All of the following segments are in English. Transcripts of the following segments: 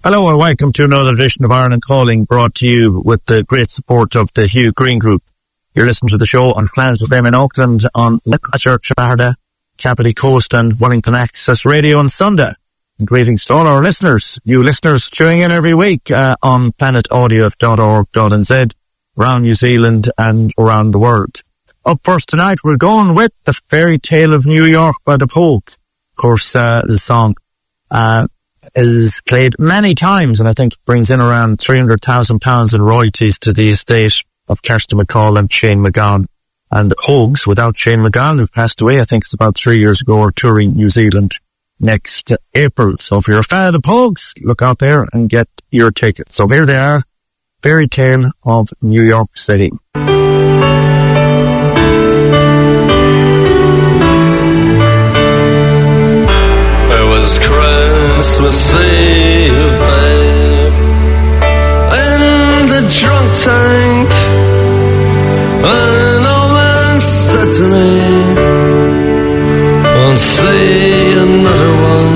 Hello and welcome to another edition of Ireland Calling, brought to you with the great support of the Hugh Green Group. You're listening to the show on Planet FM in Auckland, on Church Barda, Capity Coast and Wellington Access Radio on Sunday. And greetings to all our listeners, you listeners tuning in every week on planetaudio.org.nz, around New Zealand and around the world. Up first tonight, we're going with The Fairy Tale of New York by the Pogues. Of course, the song is played many times, and I think it brings in around £300,000 in royalties to the estate of Kirsty MacColl and Shane MacGowan. And the Pogues, without Shane MacGowan, who passed away, I think it's about 3 years ago, are touring New Zealand next April. So if you're a fan of the Pogues, look out there and get your tickets. So here they are, Fairy Tale of New York City. Christmas Eve, babe, in the drunk tank, an old man said to me, won't see another one.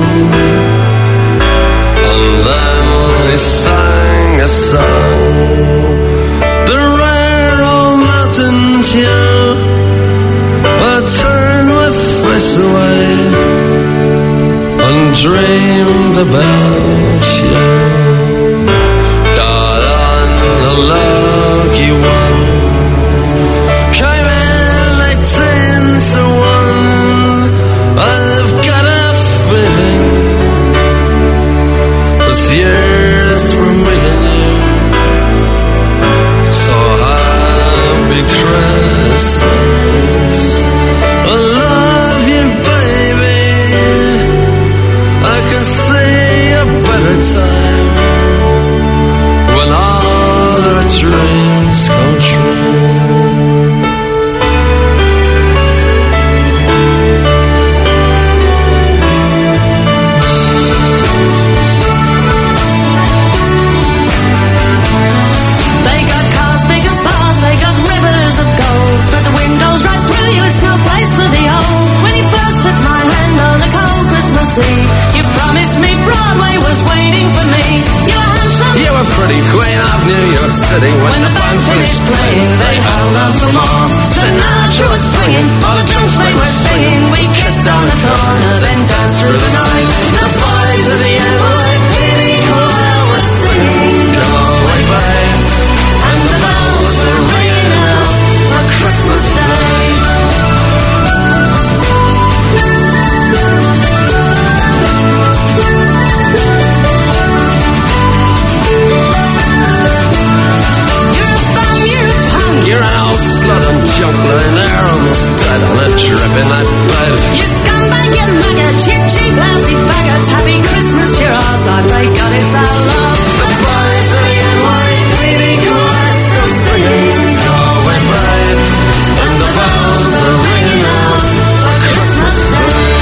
And then he sang a song, the rare old mountain tune. I turned my face away and dreamed about you. Got on the lucky one, came in 18 to 1. I've got a feeling this year's for me and you. So happy Christmas, I love you, baby. I can see a better time when all our dreams come true. They got cars big as bars, they got rivers of gold, but the windows right through you, it's no place for the old. When you first took my hand on a cold Christmas Eve, you promised me Broadway was waiting for me. You were handsome, You were pretty queen of New York City. When the band finished playing, they held out for more. Sinatra was swinging, all the drunks they were singing. We kissed on the corner, then danced through the night. The boys of the NYPD choir were singing, go away, babe. And the bells were ringing out for Christmas Day. You're an old slut and junk lying there almost dead on a drip in that bed. You scumbag, you maggot, cheap, cheap, lousy faggot. Happy Christmas, you're ours, I pray God it's our love. The boys of the NYPD choir still singing, go away, babe. And the bells are ringing out for Christmas Day.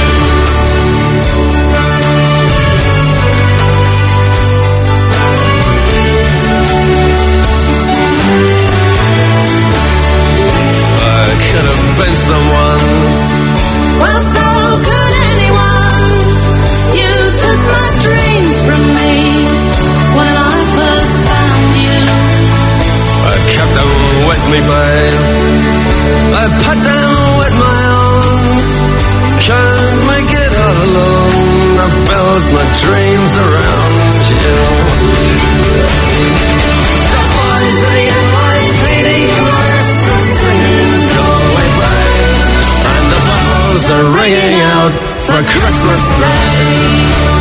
Could have been someone. Well, so could anyone. You took my dreams from me when I first found you. I kept them with me, babe. I put them with my own. Can't make it all alone. I built my dreams around you. The boys of the NYPD choir still singing, go away, babe. And the bells are ringing out for Christmas Day.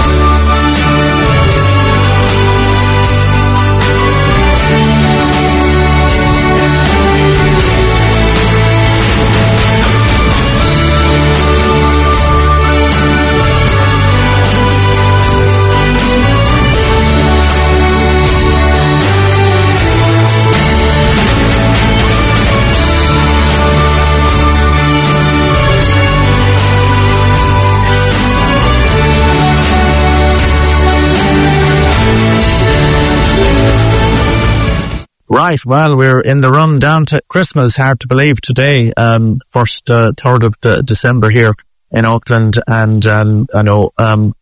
Right, well, we're in the run down to Christmas. Hard to believe today, first 3rd of December here in Auckland, and I know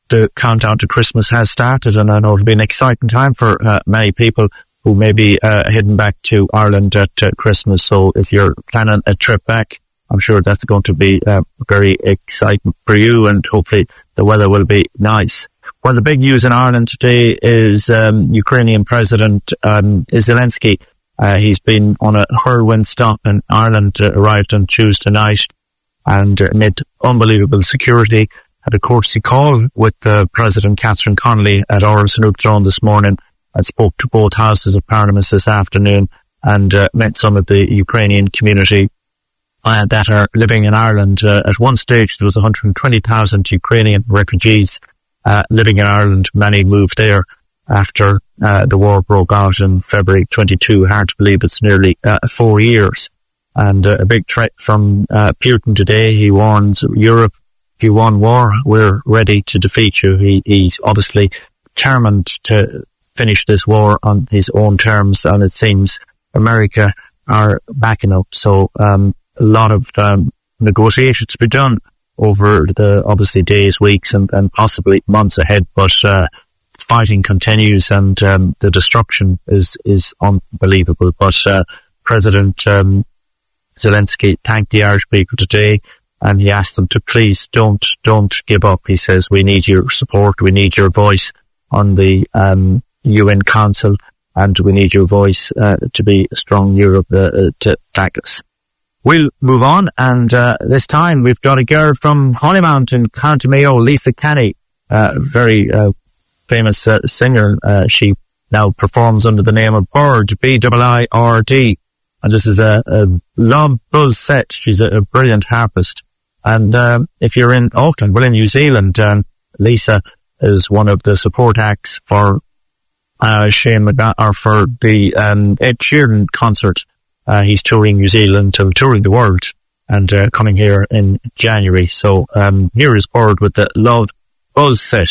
the countdown to Christmas has started, and I know it'll be an exciting time for many people who may be heading back to Ireland at Christmas. So if you're planning a trip back, I'm sure that's going to be very exciting for you, and hopefully the weather will be nice. Well, the big news in Ireland today is Ukrainian President Zelensky. He's been on a whirlwind stop in Ireland, arrived on Tuesday night, and amid unbelievable security, had a courtesy call with President Catherine Connolly at Orison Throne this morning, and spoke to both houses of Parliament this afternoon, and met some of the Ukrainian community that are living in Ireland. At one stage, there was 120,000 Ukrainian refugees living in Ireland. Many moved there after the war broke out in February 22. Hard to believe it's nearly 4 years. And a big threat from Putin today. He warns Europe, if you won war, we're ready to defeat you. He's obviously determined to finish this war on his own terms, and it seems America are backing up. So a lot of negotiations to be done over the obviously days, weeks, and possibly months ahead. But fighting continues, and the destruction is unbelievable. But President Zelensky thanked the Irish people today, and he asked them to please don't give up. He says, we need your support, we need your voice on the UN Council, and we need your voice to be a strong Europe to back us. We'll move on, and this time we've got a girl from Honeymount in County Mayo, Lisa Kenny, very famous singer. She now performs under the name of Bird, B-I-I-R-D, and this is a Love Buzz set. She's a brilliant harpist. And if you're in Auckland, well, in New Zealand, Lisa is one of the support acts for Shane McGowan, or for the Ed Sheeran concert. He's touring New Zealand and touring the world, and coming here in January. So here is Bird with the Love Buzz set.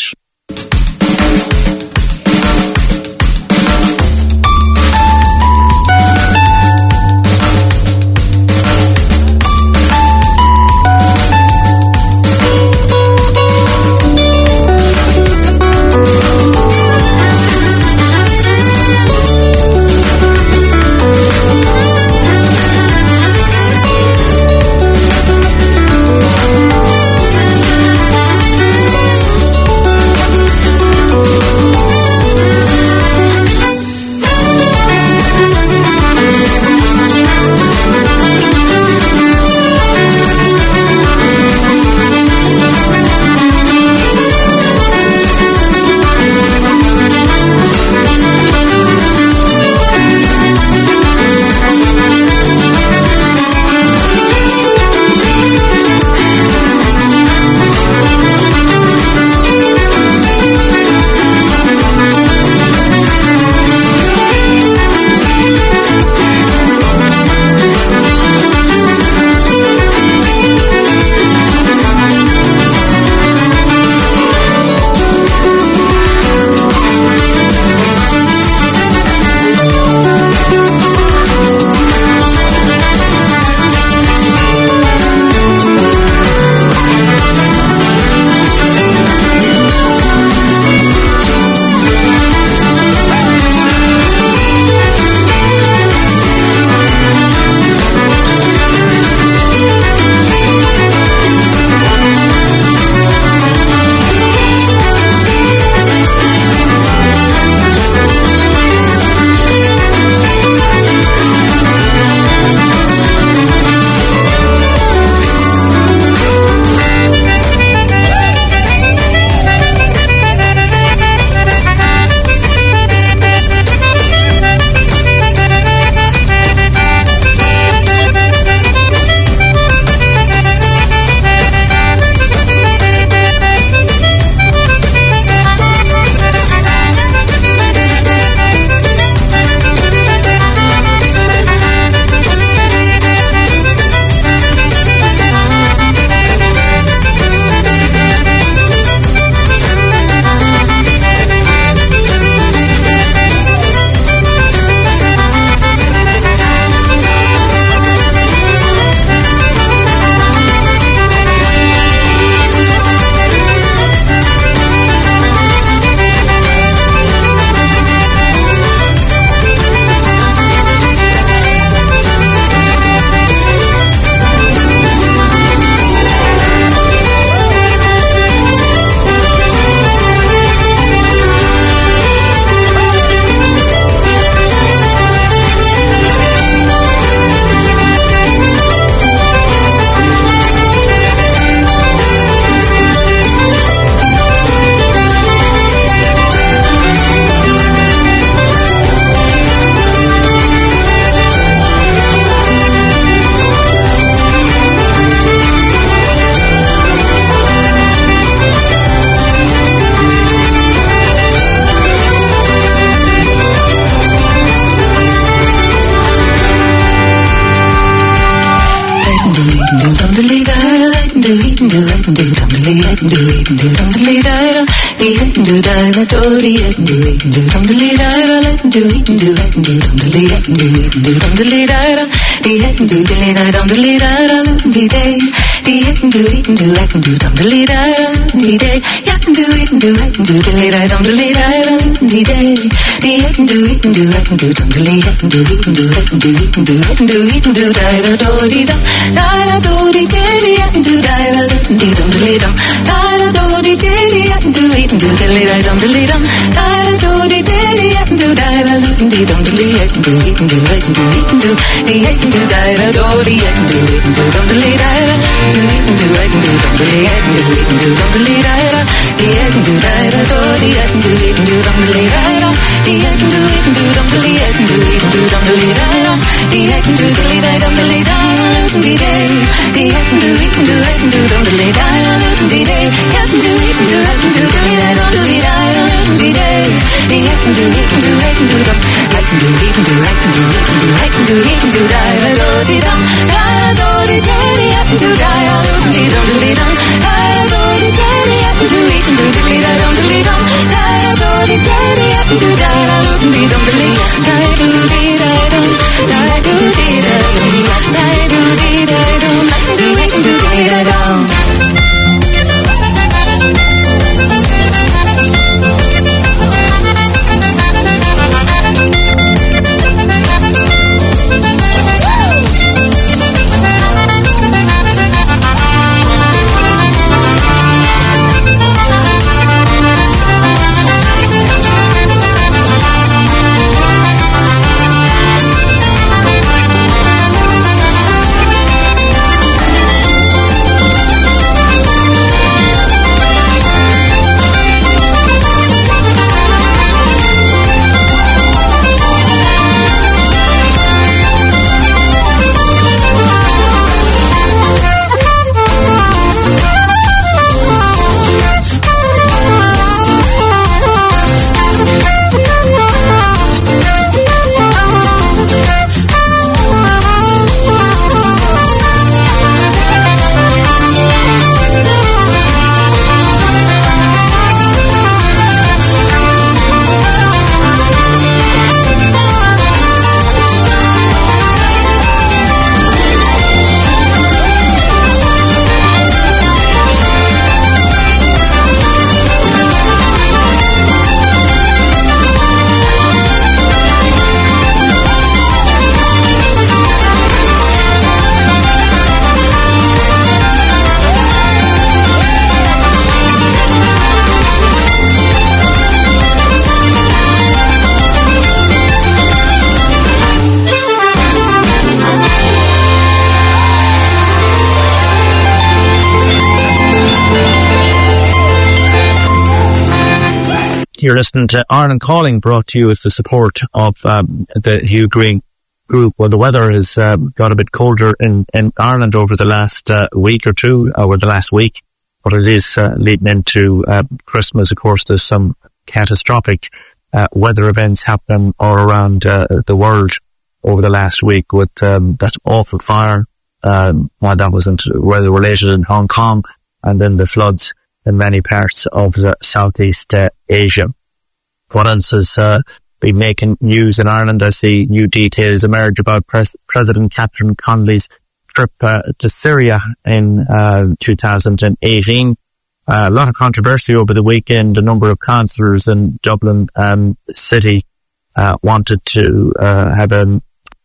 You're listening to Ireland Calling, brought to you with the support of the Hugh Green Group. Well, the weather has got a bit colder in Ireland over the last week or two, or the last week, but it is leading into Christmas. Of course, there's some catastrophic weather events happening all around the world over the last week with that awful fire. That wasn't weather related in Hong Kong, and then the floods in many parts of Southeast Asia. What else has been making news in Ireland? I see new details emerge about President Catherine Connolly's trip to Syria in 2018. A lot of controversy over the weekend. A number of councillors in Dublin city wanted to have a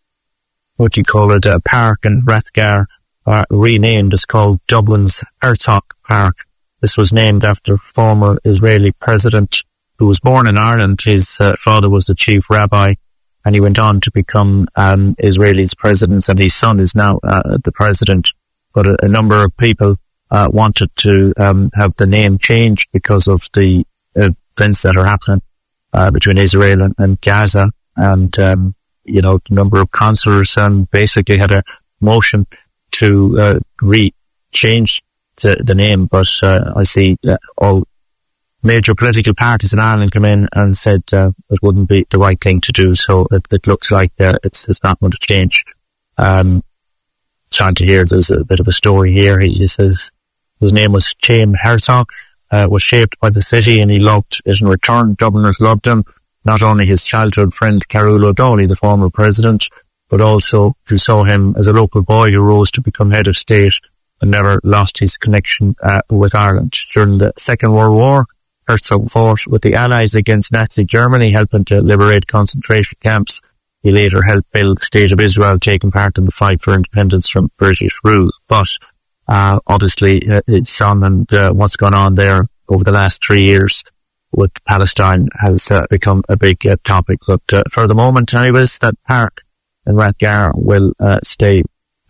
park in Rathgar renamed. It's called Dublin's Herzog Park. This was named after former Israeli president who was born in Ireland. His father was the chief rabbi, and he went on to become Israel's president, and his son is now the president. But a number of people wanted to have the name changed because of the events that are happening between Israel and Gaza. And, the number of councillors basically had a motion to change the name, but I see all major political parties in Ireland come in and said it wouldn't be the right thing to do, so it looks like it's not going to change. trying to hear, there's a bit of a story here. He says his name was Chaim Herzog, was shaped by the city and he loved it in return. Dubliners loved him. Not only his childhood friend Carol O'Donnell, the former president, but also who saw him as a local boy who rose to become head of state and never lost his connection with Ireland. During the Second World War, Herzog fought with the Allies against Nazi Germany, helping to liberate concentration camps. He later helped build the State of Israel, taking part in the fight for independence from British rule. But obviously, his son and what's gone on there over the last 3 years with Palestine has become a big topic. But for the moment, anyways, that park in Rathgar will stay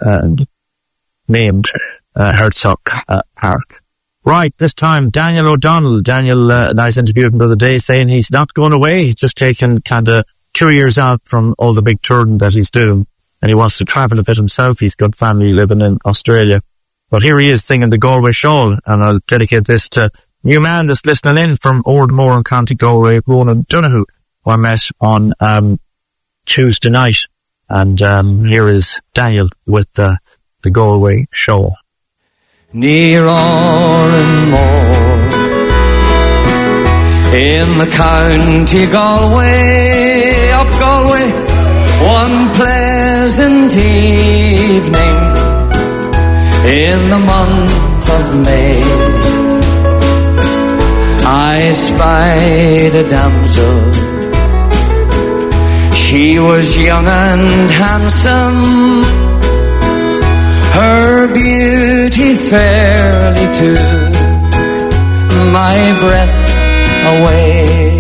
named Herzog Park. Right, this time Daniel O'Donnell. Daniel, nice interview the other day, saying he's not going away. He's just taken kind of 2 years out from all the big touring that he's doing, and he wants to travel a bit himself. He's got family living in Australia. But here he is singing the Galway Shoal, and I'll dedicate this to new man that's listening in from Ardmore in County Galway, Ronan Donoghue, who I met on Tuesday night. And here is Daniel with the Galway Shoal. Near Ardmore, in the county Galway, up Galway, one pleasant evening in the month of May, I spied a damsel. She was young and handsome, her beauty fairly took my breath away.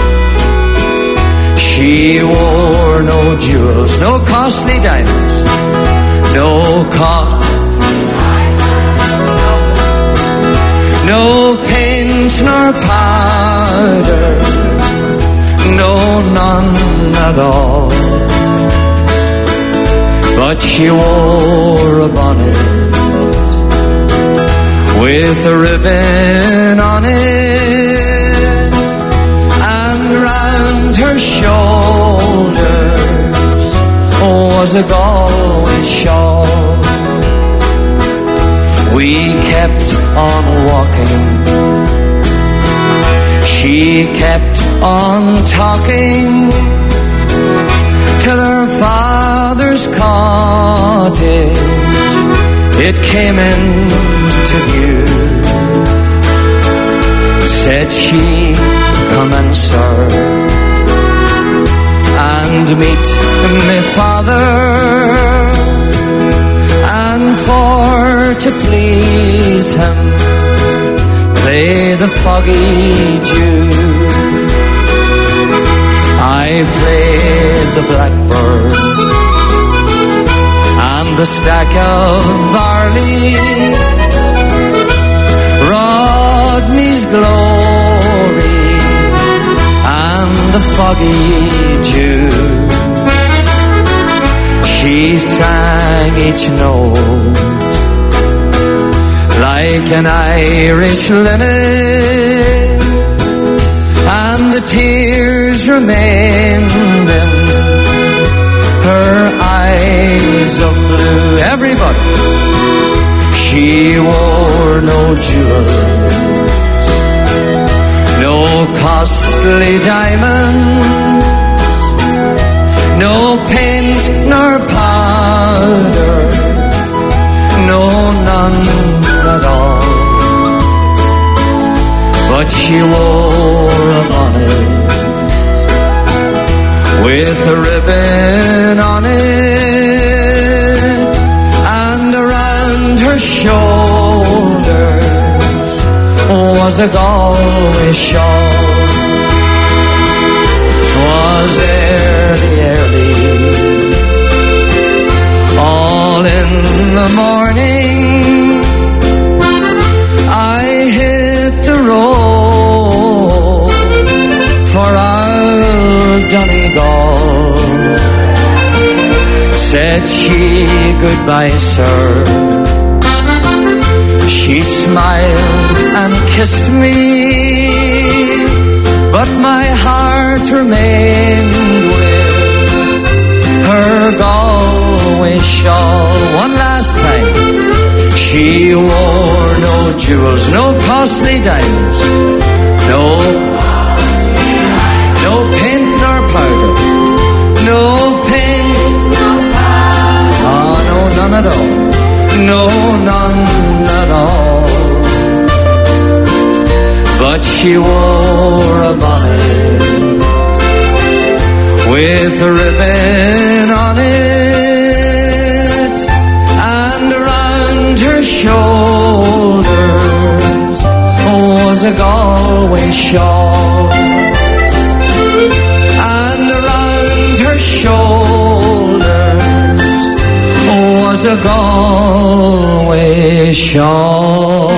She wore no jewels, no costly diamonds, no paint nor powder, no, none at all. But she wore a bonnet with a ribbon on it, and round her shoulders was a Galway shawl. We kept on walking, she kept on talking, till her father's cottage it came into view. Said she, "Come and sir, and meet me father, and for to please him play the foggy Jew." I played the blackbird and the stack of barley, Rodney's glory and the foggy Jew. She sang each note like an Irish linnet, and the tears remained in her eyes of blue. Everybody, she wore no jewels, no costly diamonds, no paint nor powder, no, none at all. But she wore a bonnet with a ribbon on it, and around her shoulders was a Galway shawl. 'Twas early, all in the morning, I hit the road for old Donegal. Said she, "Goodbye, sir." She smiled and kissed me, but my heart remained with her Galway Galway shawl one last time. She wore no jewels, no costly diamonds, no paint nor powder, no paint, oh no, none at all, no, none at all. But she wore a bonnet with a ribbon on it, and around her shoulders was a Galway shawl, and around her shoulders was a Galway shawl.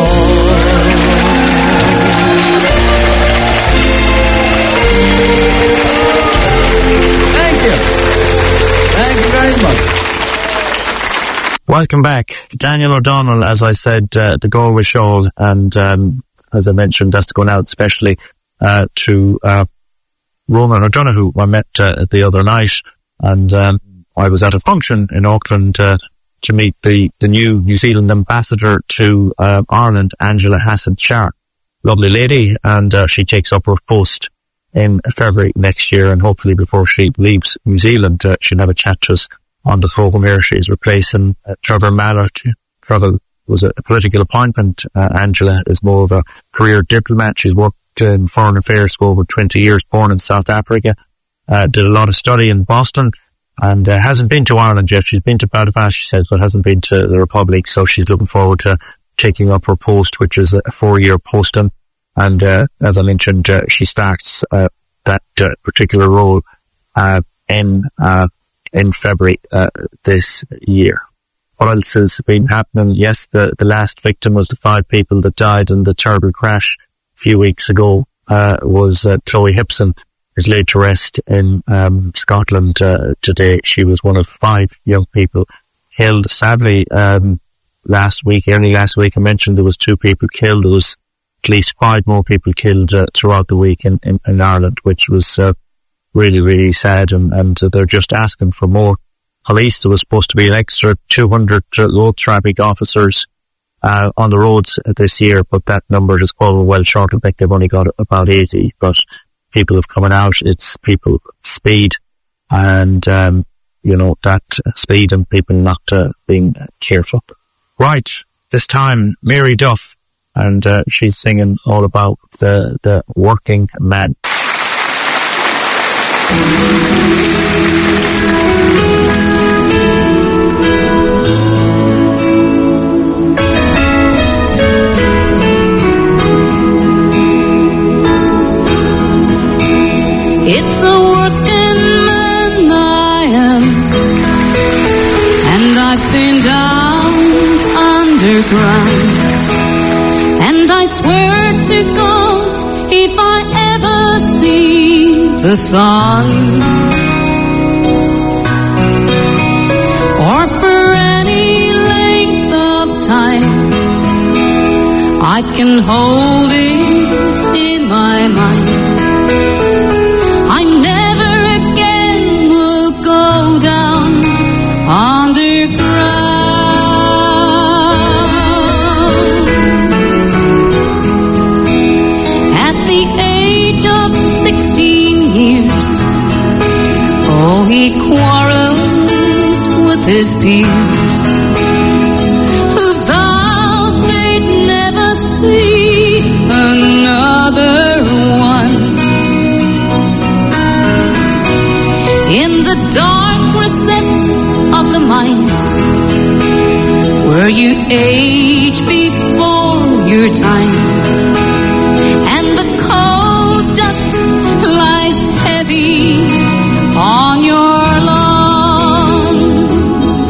Welcome back. Daniel O'Donnell, as I said, the Galway shawl, and as I mentioned, that's going out especially to Ronan O'Donoghue, I met the other night, and I was at a function in Auckland to meet the new New Zealand ambassador to Ireland, Angela Hassett-Sharp. Lovely lady, and she takes up her post in February next year, and hopefully before she leaves New Zealand, she'll have a chat to us on the programme here. She's replacing Trevor Mallett. Trevor was a political appointment. Angela is more of a career diplomat. She's worked in foreign affairs for over 20 years, born in South Africa, did a lot of study in Boston, and hasn't been to Ireland yet. She's been to Belfast, she says, but hasn't been to the Republic, so she's looking forward to taking up her post, which is a 4-year posting. And as I mentioned, she starts that particular role in February this year. What else has been happening? Yes, the last victim was the 5 people that died in the terrible crash a few weeks ago. Was Chloe Hipson, is laid to rest in Scotland today. She was one of 5 young people killed. Sadly, early last week, I mentioned there was 2 people killed. There was at least 5 more people killed throughout the week in Ireland, which was really, really sad, and they're just asking for more police. There was supposed to be an extra 200 road traffic officers on the roads this year, but that number has fallen well short. I think they've only got about 80, but people have coming out. It's people speed, and that speed and people not being careful. Right, this time Mary Duff, and she's singing all about the working man. It's a working man I am, and I've been down underground, and I swear to God, if I ever see the sun, or for any length of time, I can hold it in my mind. I never again will go down underground. At the age of 16 years, oh, he quarrels with his peers, who vowed they'd never see another one. In the dark recess of the mines, where you age before your time, and the cold dust lies heavy on your lungs.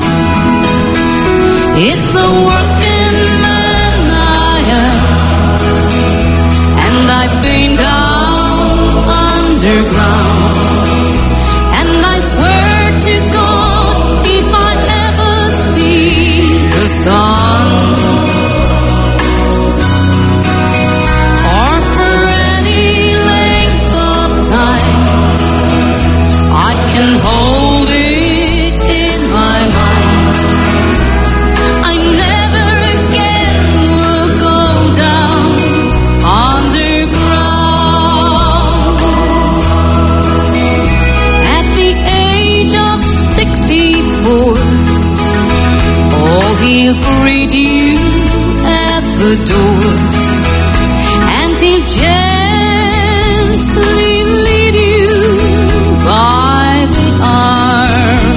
It's a working man I am, and I've been down underground, and I swear to God, if I ever see the sun, the door, and he'll gently lead you by the arm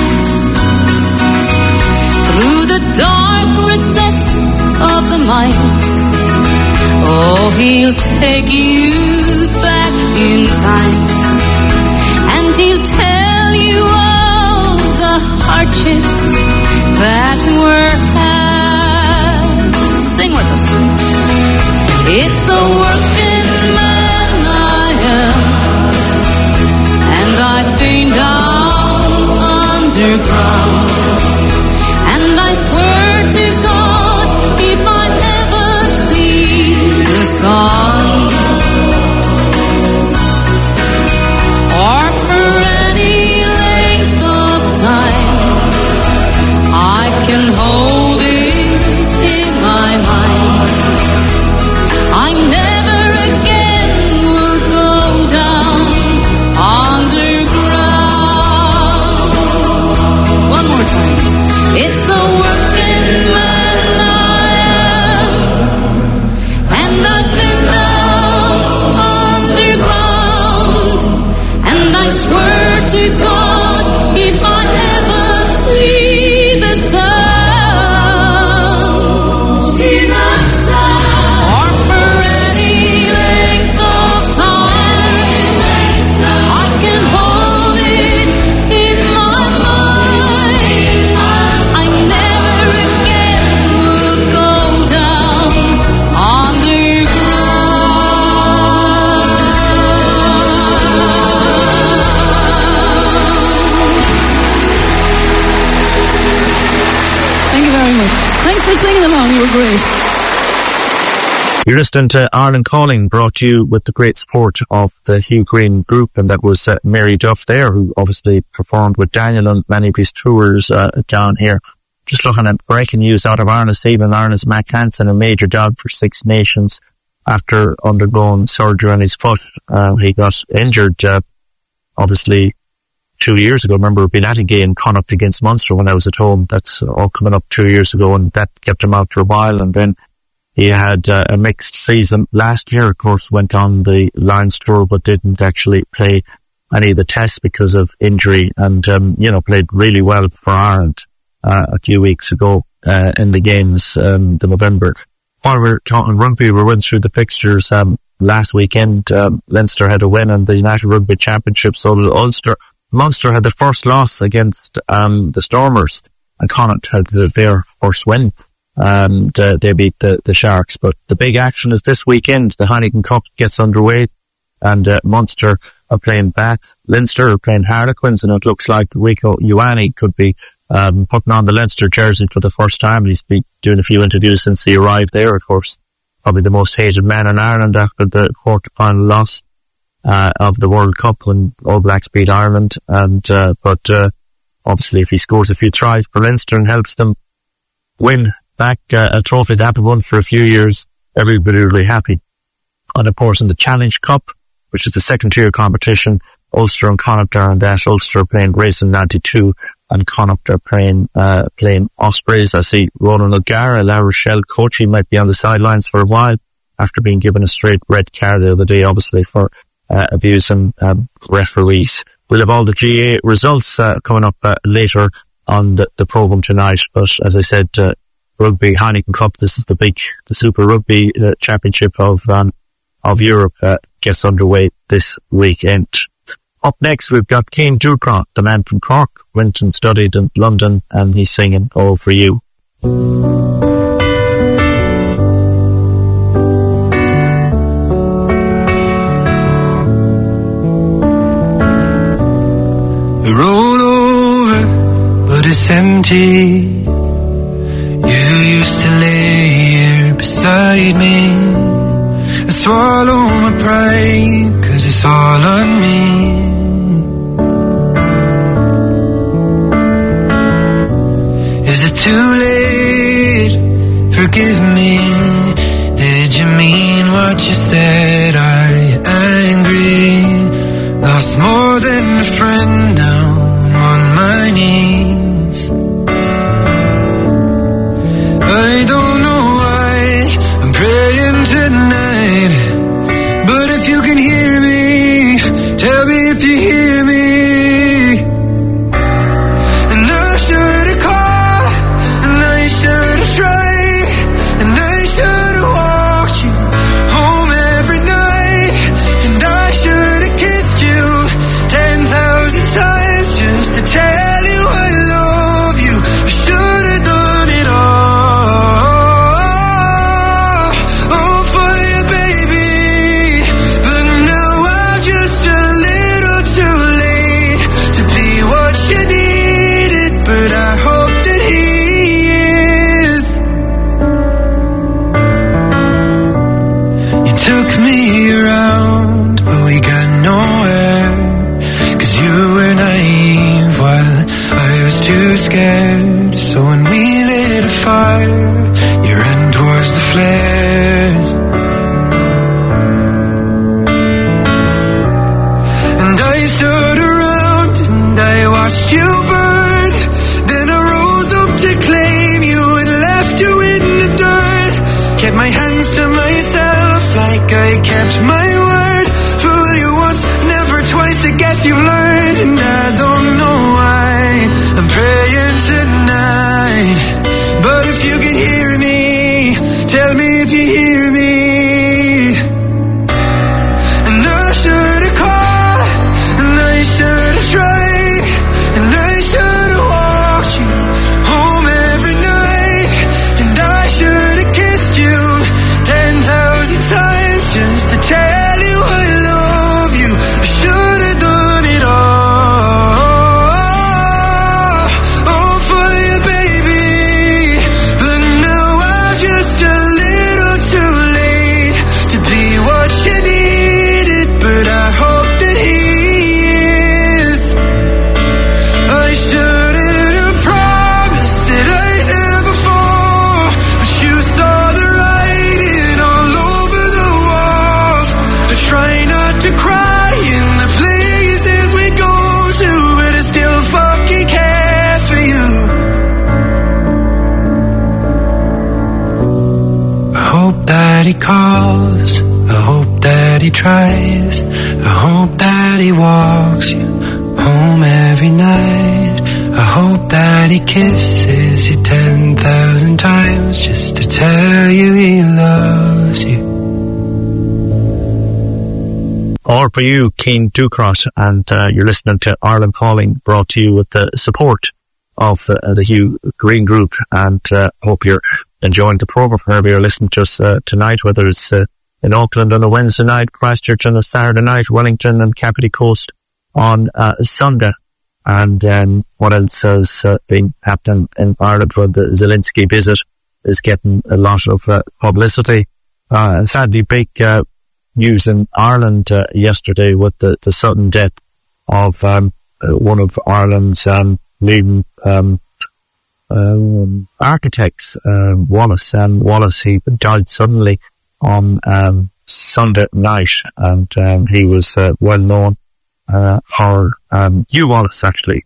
through the dark recess of the mind. Oh, he'll take you back in time, and he'll tell you all the hardships that were had. Sing with us. It's a working man I am, and I've been down underground, and I swear to God, if I ever see the sun, or for any length of time, I can hold it in my mind. I never again will go down underground. One more time. It's a working man I am, and I've been down underground, and I swear to God, if I ever see the sun, or for any length of time, I can hold it in my mind. I never again will go down underground. Thank you very much. Thanks for singing along. You were great. You're listening to Ireland Calling, brought to you with the great support of the Hugh Green Group, and that was Mary Duff there, who obviously performed with Daniel on many of his tours down here. Just looking at breaking news out of Ireland this evening, Ireland's Matt Hansen, a major job for Six Nations after undergoing surgery on his foot. He got injured, obviously, 2 years ago. Remember, being at a game, Connacht against Munster when I was at home. That's all coming up 2 years ago, and that kept him out for a while. And then he had a mixed season. Last year, of course, went on the Lions tour, but didn't actually play any of the tests because of injury, and, played really well for Ireland a few weeks ago in the games, the November. While we're talking rugby, we went through the fixtures last weekend. Leinster had a win in the United Rugby Championship, so did Munster had the first loss against the Stormers, and Connacht had their first win, and they beat the Sharks. But the big action is this weekend. The Heineken Cup gets underway, and Munster are playing back. Leinster are playing Harlequins, and it looks like Rico Ioane could be putting on the Leinster jersey for the first time. He's been doing a few interviews since he arrived there, of course. Probably the most hated man in Ireland after the quarter-final loss of the World Cup when All Blacks beat Ireland. But obviously if he scores a few tries for Leinster and helps them win back a trophy that haven't won for a few years, everybody will be happy. And of course in the Challenge Cup, which is the second tier competition, Ulster and Connacht are in that. Ulster are playing Racing 92 and Connacht are playing Ospreys. I see Ronan O'Gara, La Rochelle coach. He might be on the sidelines for a while after being given a straight red card the other day, obviously for abusing referees. We'll have all the GA results coming up later on the programme tonight. But as I said, Rugby Heineken Cup, this is the Super Rugby Championship of Europe gets underway this weekend. Up next, we've got Cian Ducrot, the man from Cork, went and studied in London, and he's singing All For You. We roll over, but it's empty. You used to lay here beside me. I swallow my pride, 'cause it's all on me. Is it too late? Forgive me. Did you mean what you said? Are you angry? Lost more than a friend, now I'm on my knees. I don't know why kept my hands to myself like I kept my word. Fool you once, never twice, I guess you've learned. And I don't know why I'm praying tonight, but if you can hear me, tell me if you hear me. And I should have called, and I should have tried, and I should have walked you home every night, and I should have kissed you 10,000 times just to tell you I love you. I should have done it all, oh for you baby, but now I'm just a little too late to be what you needed, but I hope that he is. I shouldn't have promised that I'd never fall, but you saw the writing all over the walls. I try not to cry in the places we go to, but I still fucking care for you. I hope that he calls, I hope that he tries, I hope that he walks you home every night, I hope that he kisses you 10,000 times just to tell you he loves you. Or for you, Cian Ducrot, and you're listening to Ireland Calling, brought to you with the support of the Hugh Green Group, and hope you're enjoying the programme wherever you're listening to us tonight, whether it's in Auckland on a Wednesday night, Christchurch on a Saturday night, Wellington and Kapiti Coast on Sunday. And what else has been happening in Ireland for the Zelensky visit is getting a lot of publicity. Sadly, big news in Ireland yesterday with the sudden death of one of Ireland's leading architects, Wallace. And Wallace, he died suddenly on Sunday night, and he was well known for Hugh Wallace, actually,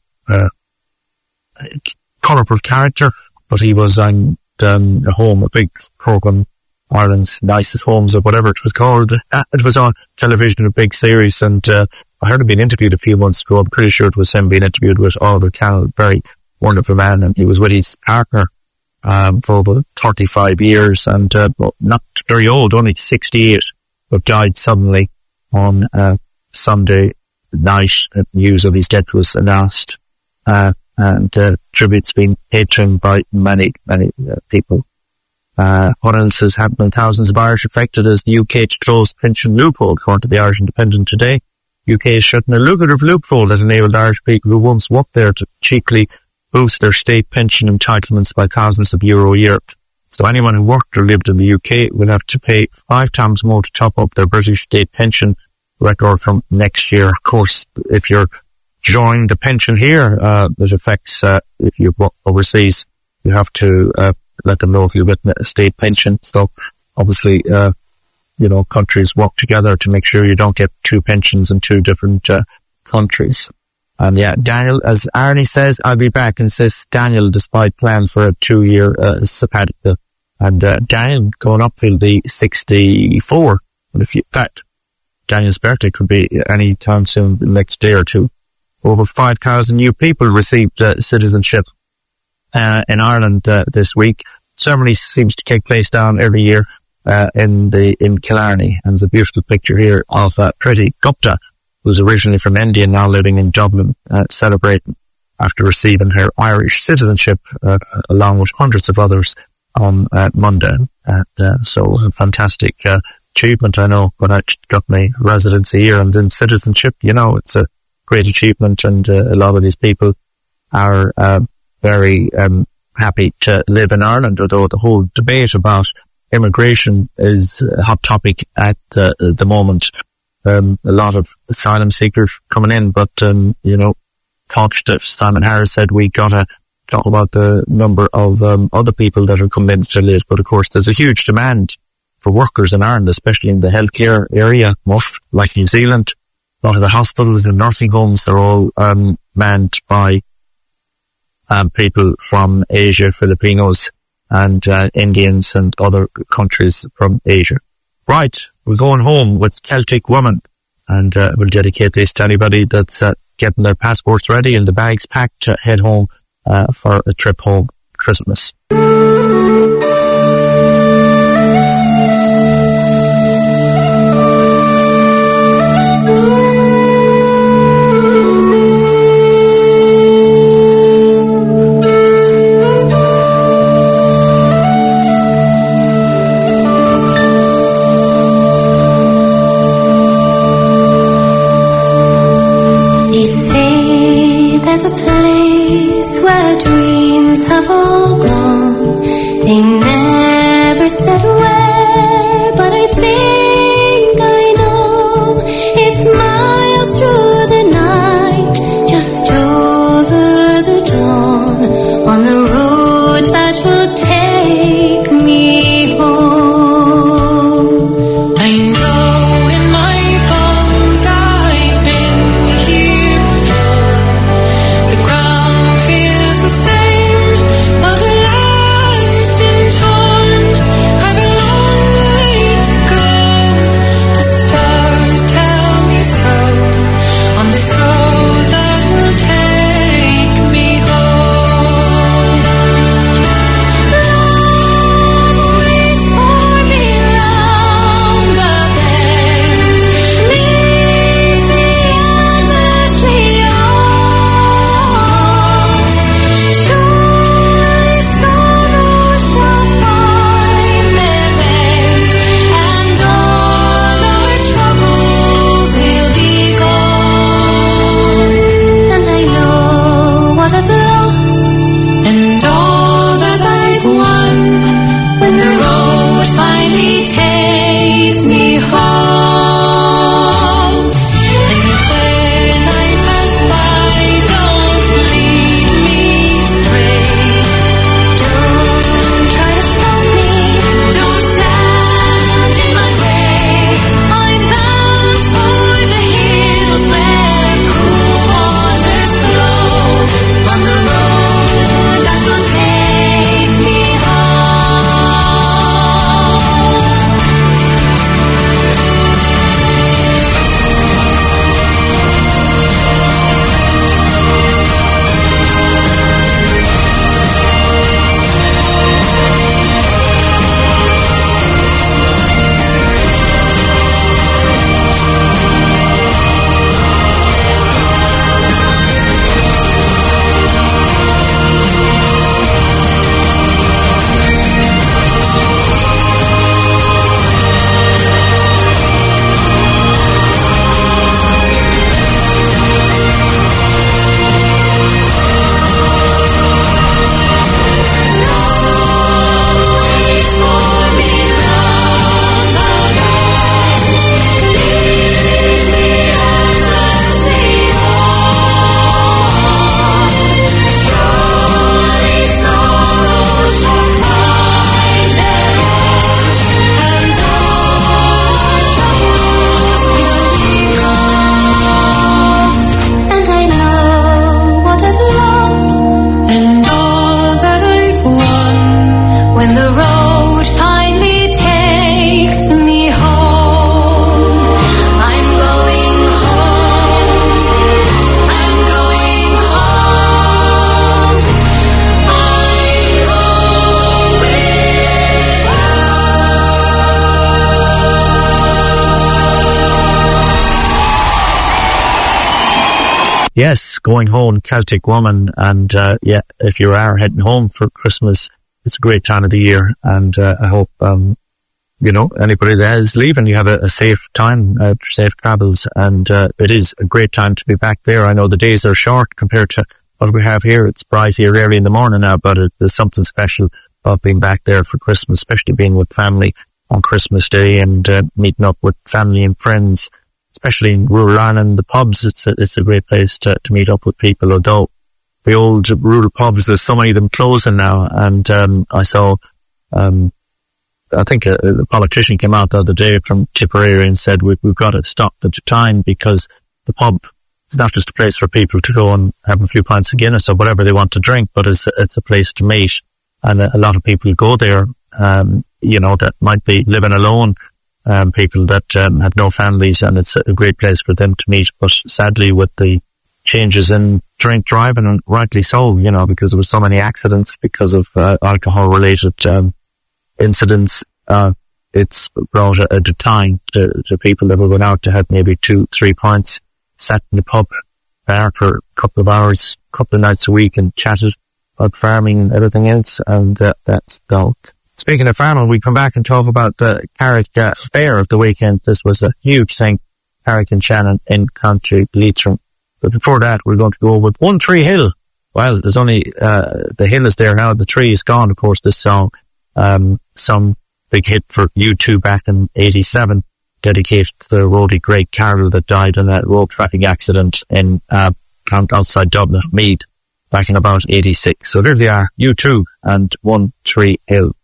colourful character, but he was on a big programme, Ireland's Nicest Homes, or whatever it was called. It was on television, a big series, and I heard him being interviewed a few months ago. I'm pretty sure it was him being interviewed with Oliver Cannell, very wonderful man, and he was with his partner for about 35 years, and not very old, only 68, but died suddenly on Sunday night. News of his death was announced, and tributes being paid to him by many people. What else has happened? Thousands of Irish affected as the UK to close pension loophole, according to the Irish Independent today. UK is shutting a lucrative loophole that enabled Irish people who once worked there to cheaply boost their state pension entitlements by thousands of euro a year. So anyone who worked or lived in the UK will have to pay 5 times more to top up their British state pension record from next year. Of course, if you're drawing the pension here, that affects, if you work overseas, you have to let them know if you're getting a state pension. So obviously, countries work together to make sure you don't get 2 pensions in 2 different countries. And yeah, Daniel, as Arnie says, I'll be back, insists Daniel, despite plan for a 2-year sabbatical. And Daniel going up, he'll be 64. And in fact, Daniel's birthday could be any time soon, the next day or two. Over 5,000 new people received citizenship in Ireland this week. Ceremony seems to take place down every year in Killarney, and there's a beautiful picture here of Priti Gupta, who's originally from India, now living in Dublin, celebrating after receiving her Irish citizenship along with hundreds of others on Monday. So a fantastic achievement, I know, when I got my residency here and then citizenship. It's a great achievement, and a lot of these people are very happy to live in Ireland, although the whole debate about immigration is a hot topic at the moment. A lot of asylum seekers coming in, but Simon Harris said we gotta talk about the number of other people that are coming in to live. But of course, there's a huge demand for workers in Ireland, especially in the healthcare area, much like New Zealand. A lot of the hospitals and nursing homes are all manned by people from Asia, Filipinos, and Indians and other countries from Asia. Right, we're going home with Celtic Woman, and we'll dedicate this to anybody that's getting their passports ready and the bags packed to head home for a trip home Christmas. They say there's a place where dreams have all gone. They never said where, but I think I know. It's miles through the night, just over the dawn, on the road that will take me home. I know in my bones I've been here before. The ground feels the same, though the line's been torn. I've a long way to go. The stars tell me so, on this road that will take me home. Long waits for me round the bend, leads me endlessly on. Surely sorrow shall find their end, and all our troubles will be gone. And I know what I've lost, and all that I've won, when the road finally takes me home. And when I pass by, don't lead me astray. Don't try to stop me, don't stand in my way. I'm bound for the hills where cool waters flow, on the road that will take me And I know what I've lost, and all that I've won, when the road finally takes me home. I'm going home, I'm going home, Yes, Going Home, Celtic Woman, and if you are heading home for Christmas, it's a great time of the year, and I hope anybody that is leaving, you have a safe time, safe travels, and it is a great time to be back there. I know the days are short compared to what we have here. It's bright here early in the morning now, but there's something special about being back there for Christmas, especially being with family on Christmas Day and meeting up with family and friends. Especially in rural Ireland, the pubs, it's a great place to meet up with people, although the old rural pubs, there's so many of them closing now, and I saw, I think a politician came out the other day from Tipperary and said we've got to stop the time, because the pub is not just a place for people to go and have a few pints of Guinness or whatever they want to drink, but it's a place to meet And a lot of people go there, that might be living alone, people that have no families, and it's a great place for them to meet. But sadly, with the changes in drink driving, and rightly so, because there were so many accidents because of alcohol-related incidents, it's brought a decline to people that were going out to have maybe 2-3 pints, sat in the pub bar for a couple of hours, a couple of nights a week, and chatted about farming and everything else, and that's gone. Speaking of farming, we come back and talk about the Carrick Fair of the weekend. This was a huge thing, Carrick and Shannon in County Leitrim. But before that, we're going to go with One Tree Hill. Well, there's only the hill is there now, the tree is gone. Of course, this song, some big hit for U2 back in 87, dedicated to the roadie Greg Carroll that died in a road traffic accident in outside Dublin, Meath, back in about 86. So there they are, U2 and One Tree Hill.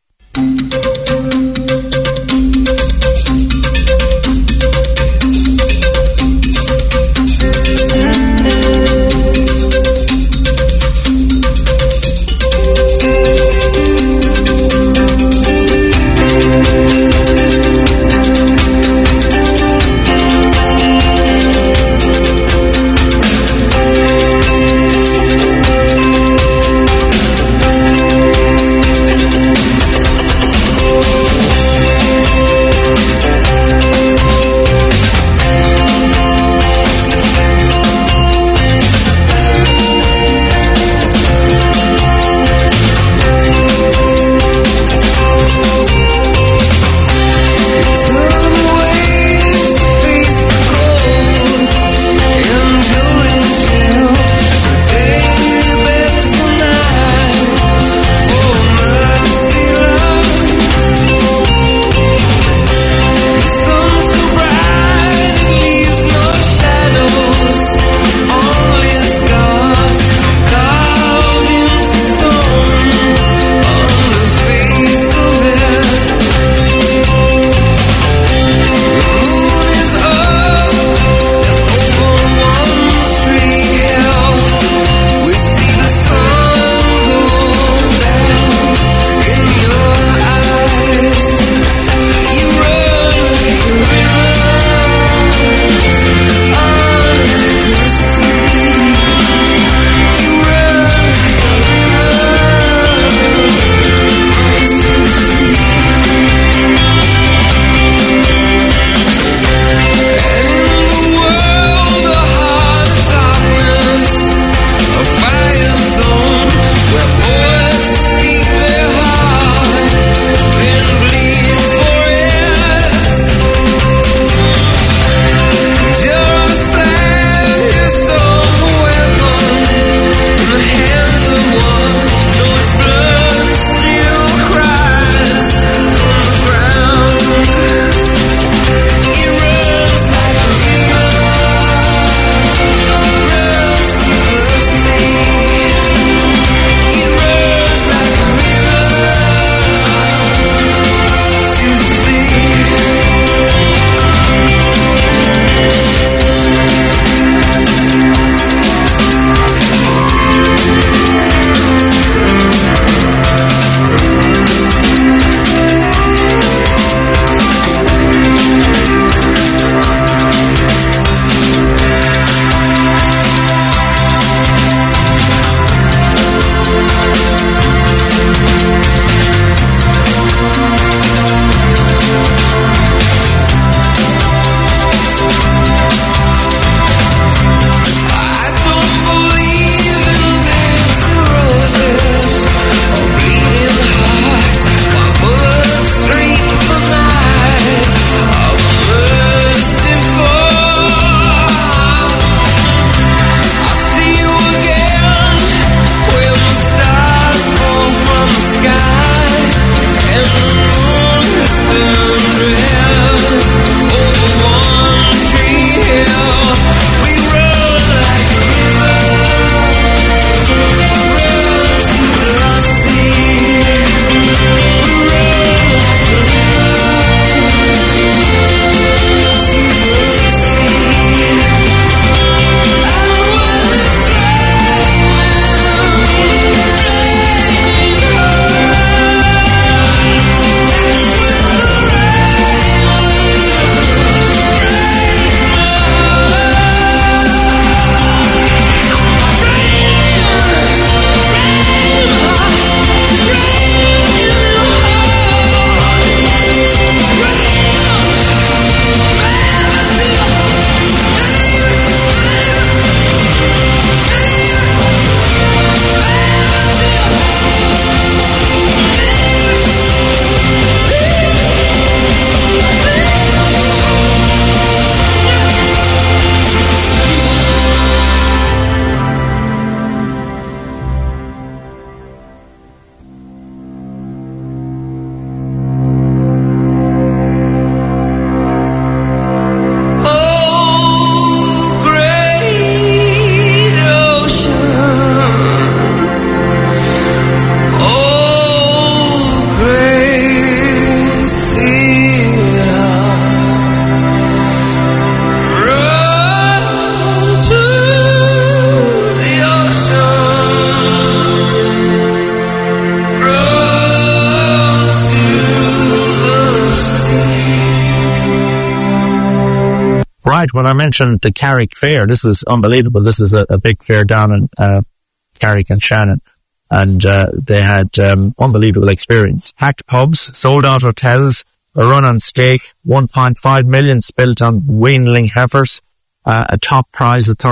Right, when I mentioned the Carrick Fair, this was unbelievable. This is a big fair down in Carrick and Shannon. And they had unbelievable experience. Packed pubs, sold out hotels, a run on steak, 1.5 million spent on weanling heifers, a top prize of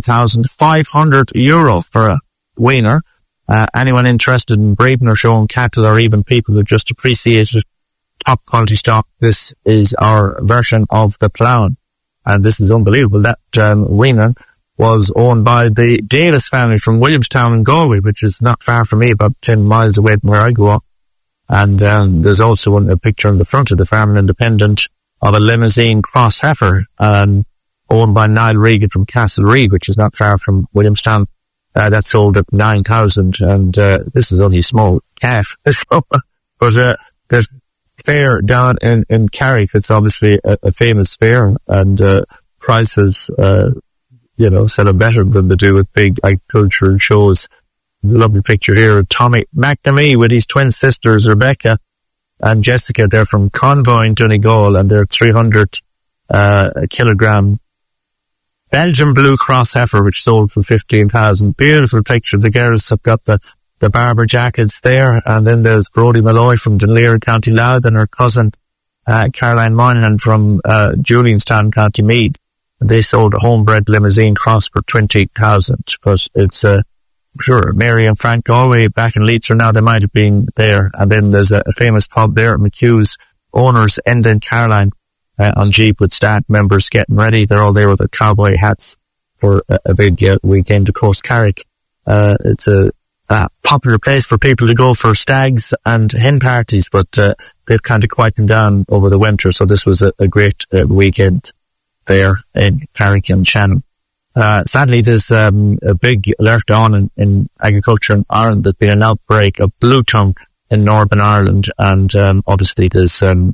€33,500 for a weaner. Anyone interested in breeding or showing cattle, or even people who just appreciated top quality stock, this is our version of the Plough. And this is unbelievable. That weaner was owned by the Davis family from Williamstown in Galway, which is not far from me, about 10 miles away from where I grew up. And there's also a picture on the front of the Farming Independent of a limousine cross heifer owned by Niall Regan from Castlereagh, which is not far from Williamstown. That sold at 9,000, and this is only a small calf. But the fair down in Carrick, it's obviously a famous fair, and prices sell it better than they do with big agricultural shows. Lovely picture here of Tommy McNamee with his twin sisters, Rebecca and Jessica. They're from Convoy in Donegal, and they're 300 kilogram Belgian Blue Cross heifer, which sold for 15,000. Beautiful picture. The girls have got the Barber jackets there, and then there's Brodie Malloy from Dunleer, County Louth, and her cousin Caroline Moynihan from Julianstown, County Meath. They sold a homebred limousine cross for 20,000, but it's sure Mary and Frank Galway back in Leitzer now, they might have been there. And then there's a famous pub there at McHugh's, owners Enda and Caroline on Jeep with staff members getting ready. They're all there with their cowboy hats for a big weekend of course Carrick. It's a popular place for people to go for stags and hen parties, but they've kind of quietened down over the winter, so this was a great weekend there in Carrick and Shannon. Sadly, there's a big alert on in agriculture in Ireland. There's been an outbreak of blue tongue in Northern Ireland, and obviously there's a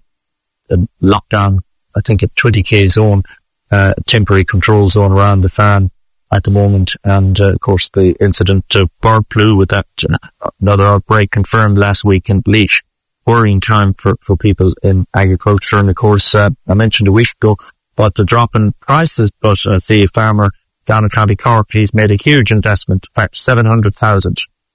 lockdown, I think, at 20k zone, temporary control zone around the farm at the moment. And of course the incident of bird flu with that another outbreak confirmed last week in Laois. Worrying time for people in agriculture. And of course I mentioned a week ago about the drop in prices, but the farmer down in County Cork, he's made a huge investment, in fact 700,000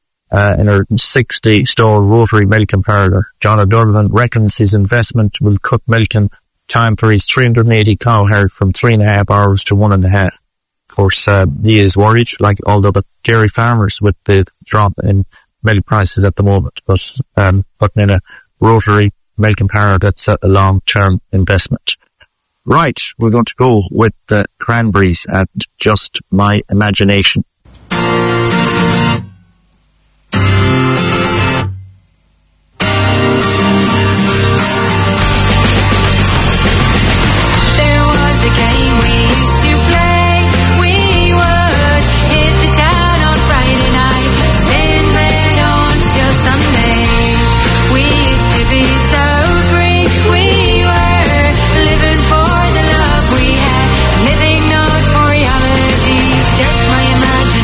in her 60-stall rotary milking parlour. John O'Donovan reckons his investment will cut milking time for his 380 cow herd from 3.5 hours to 1.5. Of course, he is worried, like all the other dairy farmers, with the drop in milk prices at the moment. But putting in a rotary milking parlour, that's a long-term investment. Right, we're going to go with the Cranberries at Just My Imagination. Living not for reality, just my imagination.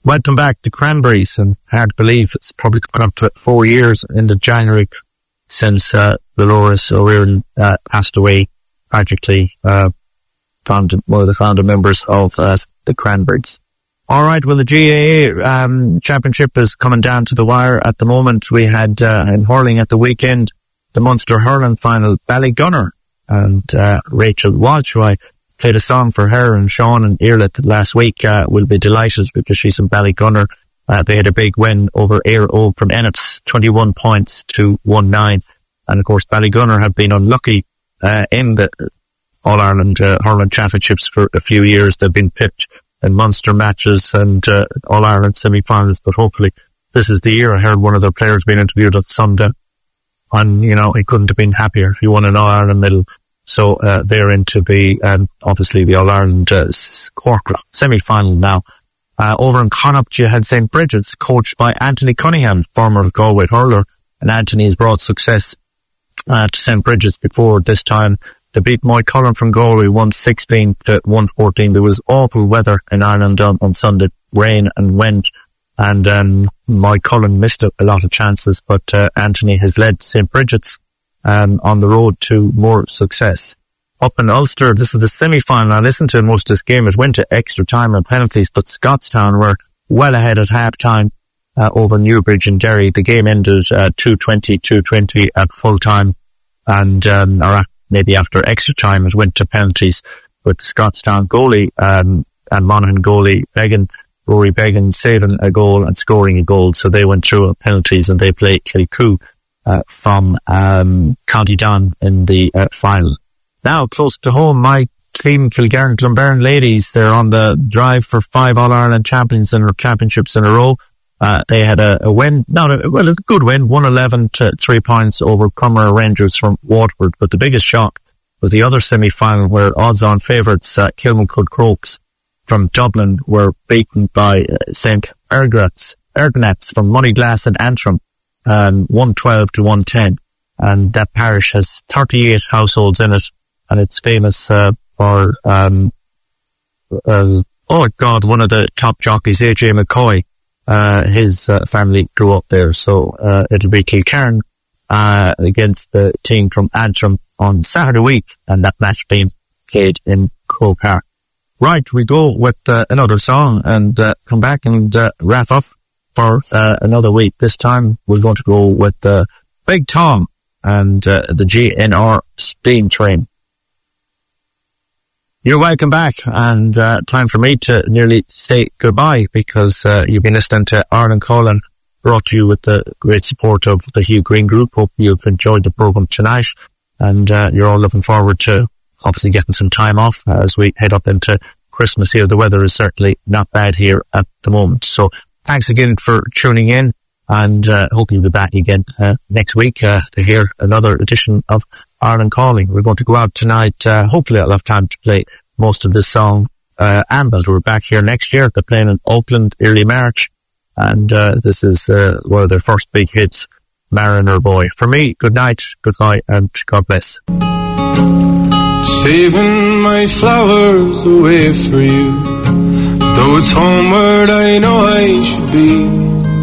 Welcome back to Cranberries, and hard to believe it's probably coming up to 4 years into January since Dolores O'Riordan passed away tragically, one of the founder members of the Cranberries. Alright, well the GAA championship is coming down to the wire at the moment. We had in hurling at the weekend the Munster hurling final, Ballygunner, and Rachel Walsh, who I played a song for her and Sean and Earlet last week, will be delighted because she's in Ballygunner. They had a big win over Éire Óg from Ennis, 21 points to 1-9. And of course, Ballygunner have been unlucky in the All-Ireland hurling championships for a few years. They've been pipped in Munster matches and All-Ireland semi-finals, but hopefully this is the year. I heard one of their players being interviewed on Sunday, and he couldn't have been happier. He won an All-Ireland medal. So they're into the obviously the All-Ireland Cork semi-final now. Over in Connacht, you had St. Bridget's, coached by Anthony Cunningham, former Galway hurler, and Anthony has brought success to St. Bridget's before. This time they beat Moycullen from Galway 116 to 114. There was awful weather in Ireland on Sunday, rain and wind, and Moycullen missed a lot of chances, but Anthony has led St. Bridget's on the road to more success. Up in Ulster, this is the semi-final. I listened to most of this game. It went to extra time and penalties, but Scottstown were well ahead at half-time over Newbridge and Derry. The game ended 220 at full time, and or maybe after extra time it went to penalties, with the Scottstown goalie and Monaghan goalie Rory Beggan saving a goal and scoring a goal. So they went through penalties, and they played Kilcoo from County Down in the final. Now, close to home, my team, Kilgarran Clonberne ladies, they're on the drive for 5 All-Ireland championships in a row. They had a win, a good win, 111 to 3 points over Crummer Rangers from Waterford. But the biggest shock was the other semi-final, where odds-on favourites, Kilmacud Crokes from Dublin, were beaten by St. Ergnats from Moneyglass and Antrim, 112 to 110. And that parish has 38 households in it, and it's famous for one of the top jockeys, AJ McCoy. His family grew up there, so it'll be Kilcarn against the team from Antrim on Saturday week, and that match being played in Croke Park. Right, we go with another song and come back and wrap up for another week. This time we're going to go with Big Tom and the GNR Steam Train. You're welcome back, and time for me to nearly say goodbye, because you've been listening to Ireland Calling, brought to you with the great support of the Hugh Green Group. Hope you've enjoyed the programme tonight, and you're all looking forward to obviously getting some time off as we head up into Christmas here. The weather is certainly not bad here at the moment. So thanks again for tuning in, and hope you'll be back again next week to hear another edition of Ireland Calling. We're going to go out tonight. Hopefully I'll have time to play most of this song. Amble, we're back here next year. They're playing in Oakland early March, and this is one of their first big hits, Mariner Boy. For me, good night, goodbye, and God bless. Saving my flowers away for you, though it's homeward I know I should be.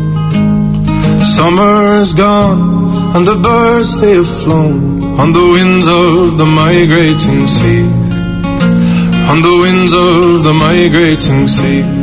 Summer's gone and the birds they have flown on the winds of the migrating sea, on the winds of the migrating sea.